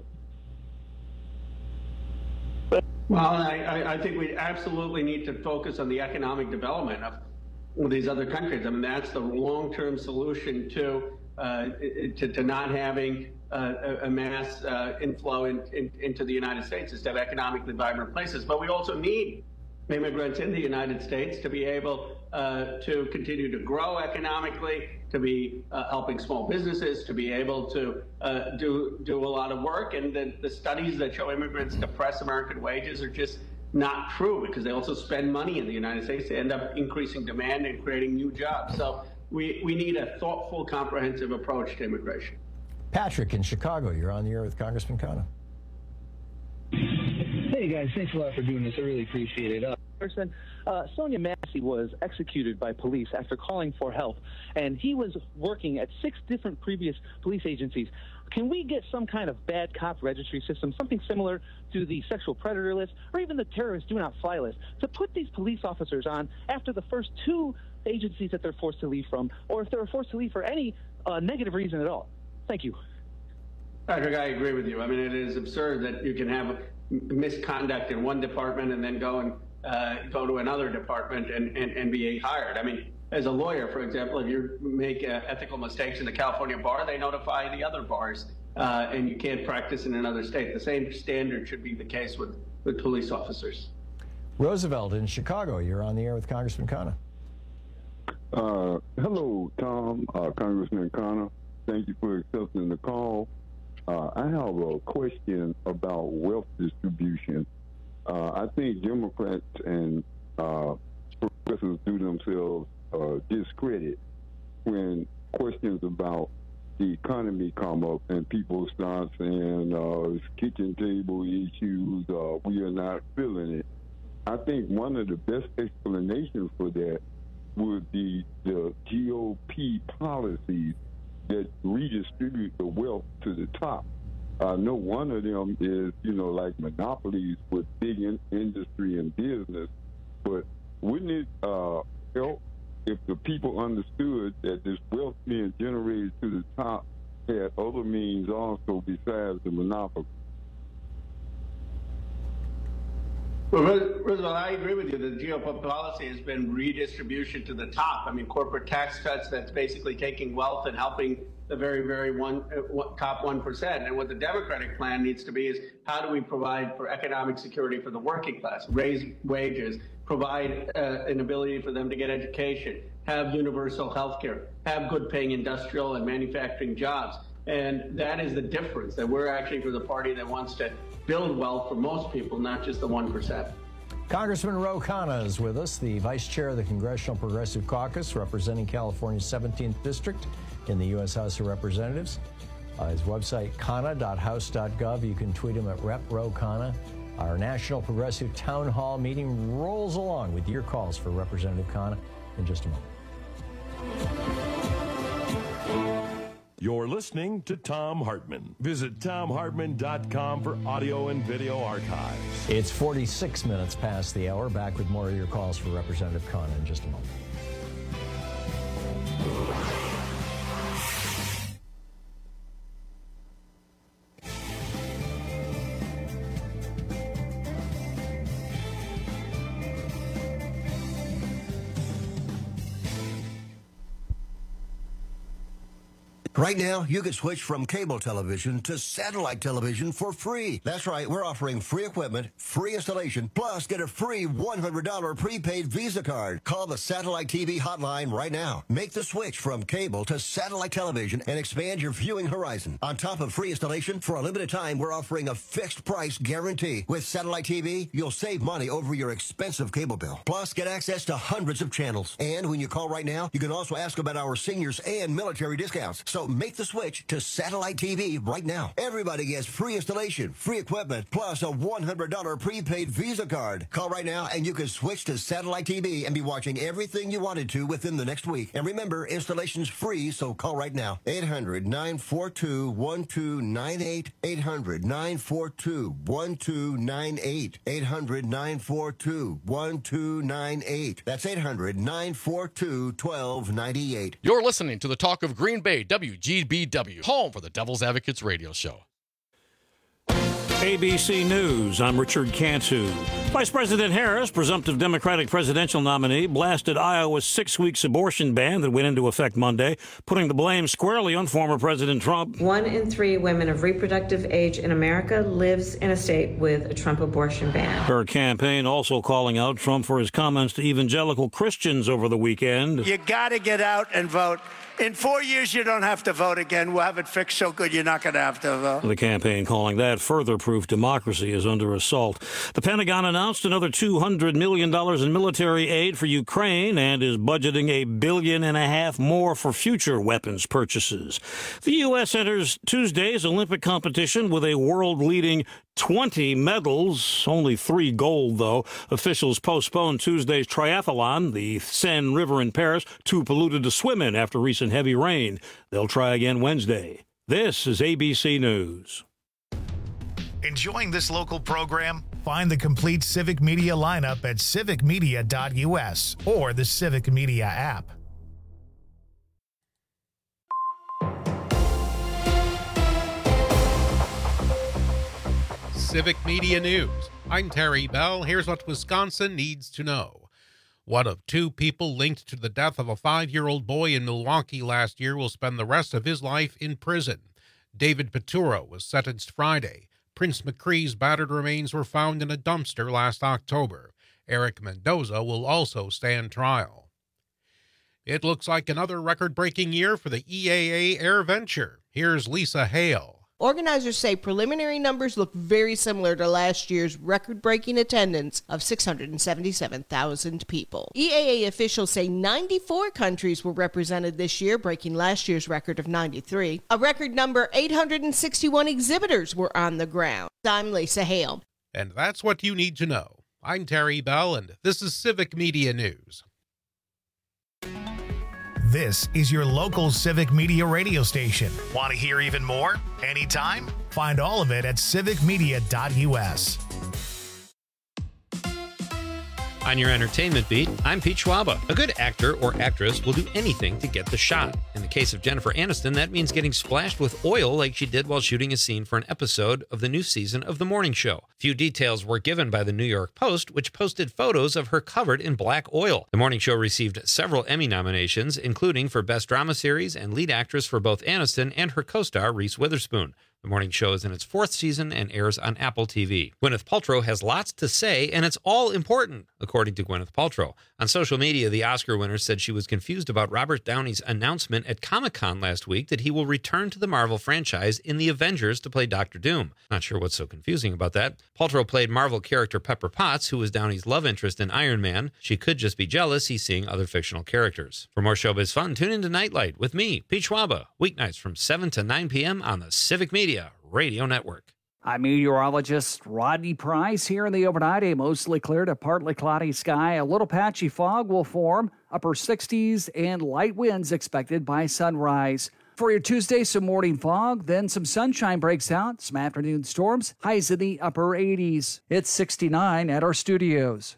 Well, I think we absolutely need to focus on the economic development of these other countries. I mean, that's the long-term solution to not having a mass inflow into the United States, is to have economically vibrant places. But we also need immigrants in the United States to be able to continue to grow economically, to be helping small businesses, to be able to do a lot of work. And the studies that show immigrants depress American wages are just not true, because they also spend money in the United States. They end up increasing demand and creating new jobs. So we need a thoughtful, comprehensive approach to immigration. Patrick in Chicago, you're on the air with Congressman Khanna. Hey guys, thanks a lot for doing this. I really appreciate it. Person, Sonia Massey was executed by police after calling for help, and he was working at 6 different previous police agencies. Can we get some kind of bad cop registry system, something similar to the sexual predator list or even the terrorist do not fly list, to put these police officers on after the first 2 agencies that they're forced to leave from, or if they're forced to leave for any negative reason at all? Thank you. Patrick, I agree with you. I mean, it is absurd that you can have misconduct in one department and then go to another department and be hired. I mean, as a lawyer, for example, if you make ethical mistakes in the California bar, they notify the other bars, and you can't practice in another state. The same standard should be the case with police officers. Roosevelt in Chicago, you're on the air with Congressman Khanna. Hello, Tom, Congressman Khanna. Thank you for accepting the call. I have a question about wealth distribution. I think Democrats and progressives do themselves discredit when questions about the economy come up and people start saying kitchen table issues, we are not feeling it. I think one of the best explanations for that would be the GOP policies that redistribute the wealth to the top. I know one of them is, like monopolies with big industry and business, but wouldn't it help if the people understood that this wealth being generated to the top had other means also besides the monopoly? Well, Roosevelt, I agree with you. The GOP policy has been redistribution to the top. I mean, corporate tax cuts, that's basically taking wealth and helping the very, very top 1%. And what the Democratic plan needs to be is how do we provide for economic security for the working class, raise wages, provide an ability for them to get education, have universal health care, have good paying industrial and manufacturing jobs. And that is the difference, that we're actually for the party that wants to build wealth for most people, not just the 1%. Congressman Ro Khanna is with us, the vice chair of the Congressional Progressive Caucus, representing California's 17th District in the U.S. House of Representatives. His website, khanna.house.gov. You can tweet him at Rep. Ro Khanna. Our National Progressive Town Hall meeting rolls along with your calls for Representative Khanna in just a moment. You're listening to Thom Hartmann. Visit ThomHartmann.com for audio and video archives. It's 46 minutes past the hour. Back with more of your calls for Representative Khanna in just a moment. Right now, you can switch from cable television to satellite television for free. That's right, we're offering free equipment, free installation, plus get a free $100 prepaid Visa card. Call the Satellite TV hotline right now. Make the switch from cable to satellite television and expand your viewing horizon. On top of free installation, for a limited time, we're offering a fixed price guarantee. With Satellite TV, you'll save money over your expensive cable bill. Plus, get access to hundreds of channels. And when you call right now, you can also ask about our seniors and military discounts. So make the switch to Satellite TV right now. Everybody gets free installation, free equipment, plus a $100 prepaid Visa card. Call right now and you can switch to Satellite TV and be watching everything you wanted to within the next week. And remember, installation's free, so call right now. 800-942-1298. 800-942-1298. 800-942-1298. That's 800-942-1298. You're listening to the Talk of Green Bay, WGBW, home for the Devil's Advocates radio show. ABC News, I'm Richard Cantu. Vice President Harris, presumptive Democratic presidential nominee, blasted Iowa's 6-week abortion ban that went into effect Monday, putting the blame squarely on former President Trump. 1 in 3 women of reproductive age in America lives in a state with a Trump abortion ban. Her campaign also calling out Trump for his comments to evangelical Christians over the weekend. You got to get out and vote. In 4 years, you don't have to vote again. We'll have it fixed so good you're not going to have to vote. The campaign calling that further proof democracy is under assault. The Pentagon announced another $200 million in military aid for Ukraine and is budgeting $1.5 billion more for future weapons purchases. The U.S. enters Tuesday's Olympic competition with a world-leading 20 medals, only 3 gold, though. Officials postponed Tuesday's triathlon, the Seine River in Paris, too polluted to swim in after recent heavy rain. They'll try again Wednesday. This is ABC News. Enjoying this local program? Find the complete Civic Media lineup at civicmedia.us or the Civic Media app. Civic Media News. I'm Terry Bell. Here's what Wisconsin needs to know. One of two people linked to the death of a 5-year-old boy in Milwaukee last year will spend the rest of his life in prison. David Peturo was sentenced Friday. Prince McCree's battered remains were found in a dumpster last October. Eric Mendoza will also stand trial. It looks like another record-breaking year for the EAA Air Venture. Here's Lisa Hale. Organizers say preliminary numbers look very similar to last year's record-breaking attendance of 677,000 people. EAA officials say 94 countries were represented this year, breaking last year's record of 93. A record number, 861 exhibitors were on the ground. I'm Lisa Hale. And that's what you need to know. I'm Terry Bell, and this is Civic Media News. This is your local Civic Media radio station. Want to hear even more? Anytime? Find all of it at civicmedia.us. On your entertainment beat, I'm Pete Schwaba. A good actor or actress will do anything to get the shot. In the case of Jennifer Aniston, that means getting splashed with oil like she did while shooting a scene for an episode of the new season of The Morning Show. Few details were given by the New York Post, which posted photos of her covered in black oil. The Morning Show received several Emmy nominations, including for Best Drama Series and Lead Actress for both Aniston and her co-star Reese Witherspoon. The Morning Show is in its 4th season and airs on Apple TV. Gwyneth Paltrow has lots to say, and it's all important, according to Gwyneth Paltrow. On social media, the Oscar winner said she was confused about Robert Downey's announcement at Comic-Con last week that he will return to the Marvel franchise in The Avengers to play Dr. Doom. Not sure what's so confusing about that. Paltrow played Marvel character Pepper Potts, who was Downey's love interest in Iron Man. She could just be jealous he's seeing other fictional characters. For more showbiz fun, tune into Nightlight with me, Pete Schwaba, weeknights from 7 to 9 p.m. on the Civic Media Radio Network. I'm meteorologist Rodney Price. Here in the overnight, a mostly clear to partly cloudy sky. A little patchy fog will form, upper 60s, and light winds expected by sunrise. For your Tuesday, some morning fog, then some sunshine breaks out, some afternoon storms, highs in the upper 80s. It's 69 at our studios.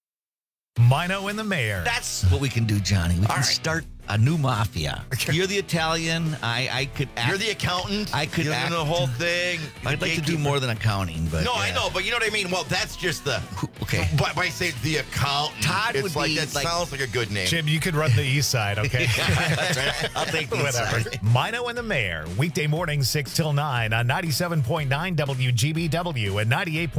Mino and the Mayor. That's what we can do, Johnny. We can start a new mafia. You're the Italian. I could act. You're the accountant. I could act the whole thing. I'd like to do more than accounting, but no, yeah. I know, but you know what I mean. Well, that's just the okay. By saying the accountant, Todd it's would like be that like, sounds like a good name. Jim, you could run the east side, okay? That's right. I'll take the Whatever. east side. Mino and the Mayor, weekday mornings 6 till 9 on 97.9 WGBW and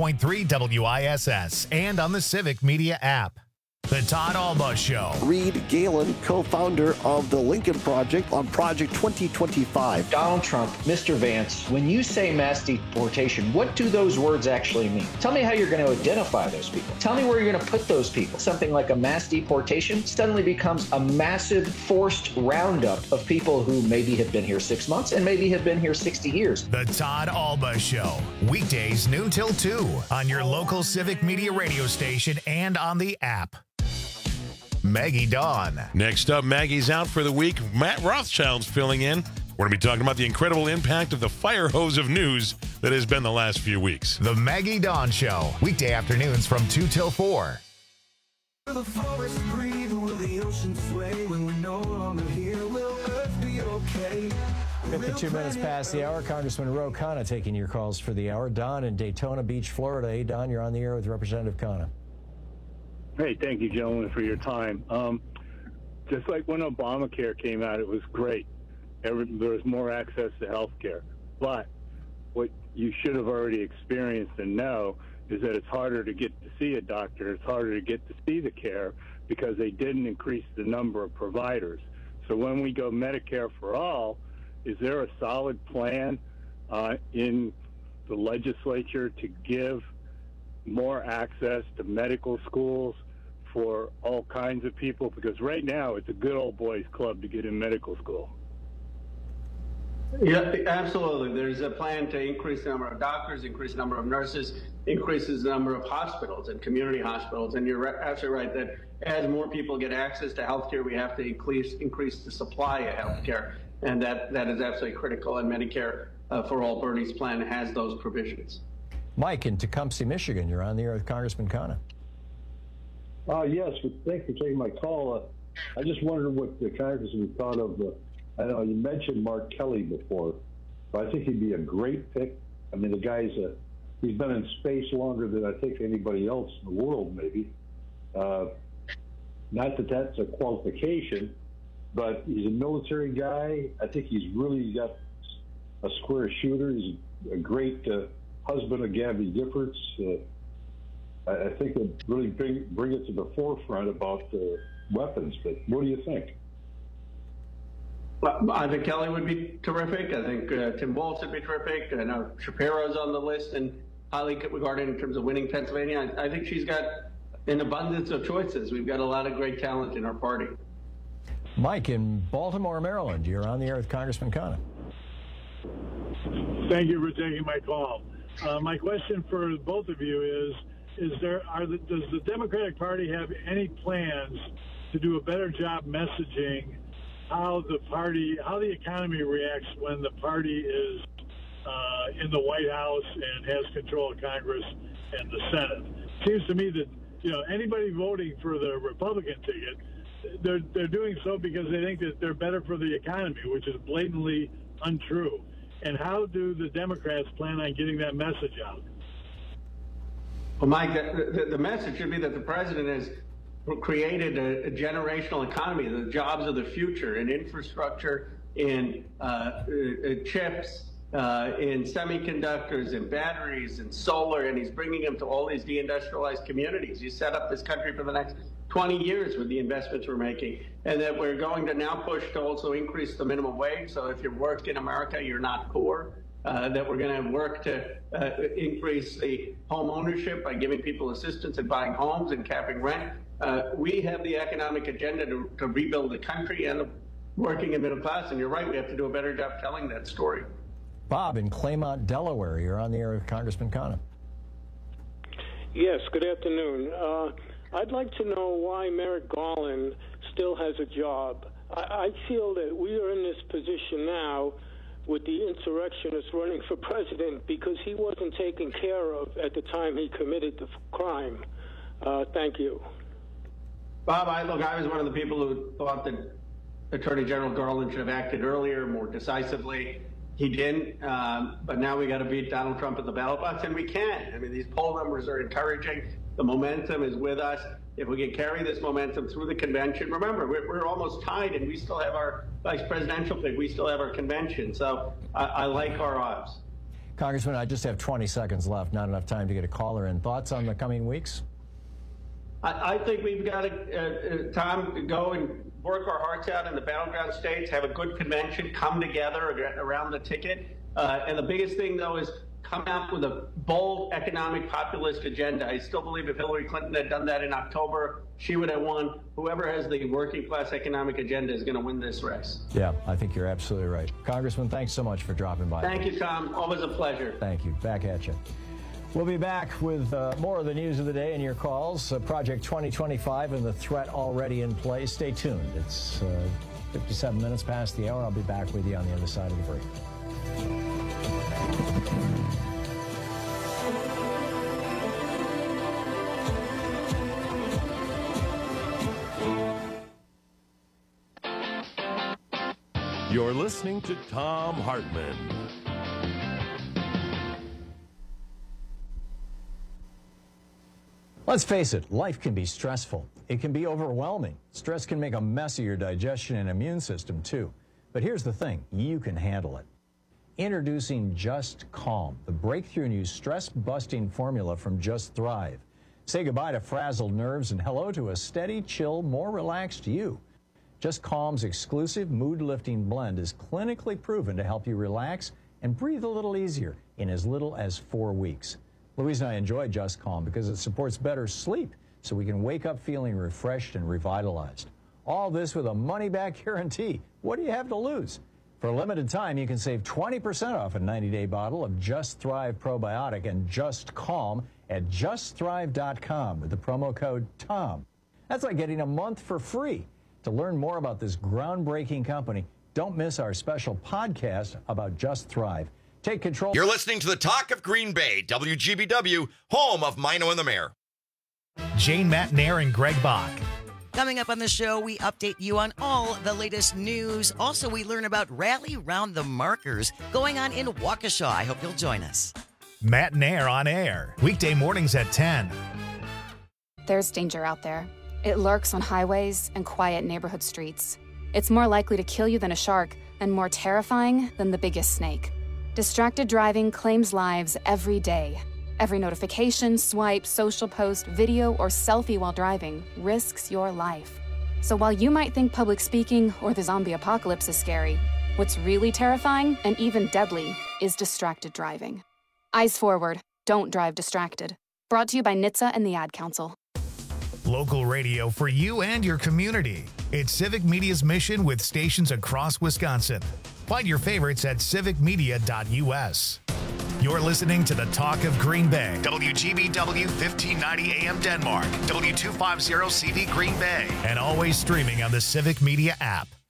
98.3 WISS, and on the Civic Media app. The Todd Alba Show. Reed Galen, co-founder of the Lincoln Project on Project 2025. Donald Trump, Mr. Vance, when you say mass deportation, what do those words actually mean? Tell me how you're going to identify those people. Tell me where you're going to put those people. Something like a mass deportation suddenly becomes a massive forced roundup of people who maybe have been here 6 months and maybe have been here 60 years. The Todd Alba Show. Weekdays noon till 2 on your local Civic Media radio station and on the app. Maggie Dawn. Next up, Maggie's out for the week. Matt Rothschild's filling in. We're going to be talking about the incredible impact of the fire hose of news that has been the last few weeks. The Maggie Dawn Show. Weekday afternoons from 2 till 4. Will the forest breathe? Will the ocean sway? When we're no longer here, will Earth be okay? 52 minutes past the hour. Congressman Ro Khanna taking your calls for the hour. Don in Daytona Beach, Florida. Hey, Don, you're on the air with Representative Khanna. Hey, thank you, gentlemen, for your time. Just like when Obamacare came out, it was great. There was more access to health care. But what you should have already experienced and know is that it's harder to get to see a doctor. It's harder to get to see the care because they didn't increase the number of providers. So when we go Medicare for all, is there a solid plan in the legislature to give more access to medical schools for all kinds of people? Because right now it's a good old boys club to get in medical school. Yeah, absolutely. There's a plan to increase the number of doctors, increase the number of nurses, increases the number of hospitals and community hospitals. And you're absolutely right that as more people get access to healthcare, we have to increase the supply of healthcare. And that is absolutely critical. And Medicare for All Bernie's plan has those provisions. Mike in Tecumseh, Michigan. You're on the air with Congressman Khanna. Yes, thanks for taking my call. I just wondered what the Congressman thought of I know you mentioned Mark Kelly before, but I think he'd be a great pick. I mean, the guy's He's been in space longer than I think anybody else in the world, maybe. Not that that's a qualification, but he's a military guy. I think he's really got a square shooter. He's a great husband of Gabby Giffords. I think it really bring it to the forefront about weapons. But what do you think? Well, I think Kelly would be terrific. I think Tim Walz would be terrific. I know Shapiro's on the list and highly regarded in terms of winning Pennsylvania. I think she's got an abundance of choices. We've got a lot of great talent in our party. Mike in Baltimore, Maryland. You're on the air with Congressman Khanna. Thank you for taking my call. My question for both of you does the Democratic Party have any plans to do a better job messaging how the economy reacts when the party is in the White House and has control of Congress and the Senate? Seems to me that anybody voting for the Republican ticket, they're doing so because they think that they're better for the economy, which is blatantly untrue. And how do the Democrats plan on getting that message out? Well, Mike, the message should be that the president has created a generational economy, the jobs of the future, in infrastructure, in chips, in semiconductors, in batteries, in solar, and he's bringing them to all these deindustrialized communities. You set up this country for the next 20 years with the investments we're making, and that we're going to now push to also increase the minimum wage. So if you work in America, you're not poor. That we're going to work to increase the home ownership by giving people assistance in buying homes and capping rent. We have the economic agenda to rebuild the country and the working and middle class. And you're right, we have to do a better job telling that story. Bob in Claymont, Delaware. You're on the air with Congressman Khanna. Yes, good afternoon. I'd like to know why Merrick Garland still has a job. I feel that we are in this position now with the insurrectionists running for president because he wasn't taken care of at the time he committed the crime. Thank you. Bob, I was one of the people who thought that Attorney General Garland should have acted earlier, more decisively. He didn't, but now we got to beat Donald Trump at the ballot box, and we can. I mean, these poll numbers are encouraging. The momentum is with us. If we can carry this momentum through the convention, remember, we're almost tied, and we still have our vice presidential pick. We still have our convention. So I like our odds. Congressman, I just have 20 seconds left, not enough time to get a caller in. Thoughts on the coming weeks? I think we've got time to go and work our hearts out in the battleground states, have a good convention, come together around the ticket. And the biggest thing, though, is come out with a bold economic populist agenda. I still believe if Hillary Clinton had done that in October, she would have won. Whoever has the working class economic agenda is going to win this race. Yeah, I think you're absolutely right. Congressman, thanks so much for dropping by. Thank you, Tom. Always a pleasure. Thank you. Back at you. We'll be back with more of the news of the day and your calls. Project 2025 and the threat already in place. Stay tuned. It's 57 minutes past the hour. I'll be back with you on the other side of the break. You're listening to Thom Hartmann. Let's face it, life can be stressful. It can be overwhelming. Stress can make a mess of your digestion and immune system, too. But here's the thing, you can handle it. Introducing Just Calm, the breakthrough new stress-busting formula from Just Thrive. Say goodbye to frazzled nerves and hello to a steady, chill, more relaxed you. Just Calm's exclusive mood-lifting blend is clinically proven to help you relax and breathe a little easier in as little as 4 weeks. Louise and I enjoy Just Calm because it supports better sleep so we can wake up feeling refreshed and revitalized. All this with a money-back guarantee. What do you have to lose? For a limited time, you can save 20% off a 90-day bottle of Just Thrive Probiotic and Just Calm at justthrive.com with the promo code TOM. That's like getting a month for free. To learn more about this groundbreaking company, don't miss our special podcast about Just Thrive. Take control. You're listening to the Talk of Green Bay, WGBW, home of Mino and the Mayor. Jane Matnair and Greg Bach. Coming up on the show, we update you on all the latest news. Also, we learn about Rally Round the Markers going on in Waukesha. I hope you'll join us. Matt and Air on air. Weekday mornings at 10. There's danger out there. It lurks on highways and quiet neighborhood streets. It's more likely to kill you than a shark and more terrifying than the biggest snake. Distracted driving claims lives every day. Every notification, swipe, social post, video, or selfie while driving risks your life. So while you might think public speaking or the zombie apocalypse is scary, what's really terrifying and even deadly is distracted driving. Eyes forward. Don't drive distracted. Brought to you by NHTSA and the Ad Council. Local radio for you and your community. It's Civic Media's mission with stations across Wisconsin. Find your favorites at civicmedia.us. You're listening to the Talk of Green Bay. WGBW 1590 AM Denmark. W250 CD Green Bay. And always streaming on the Civic Media app.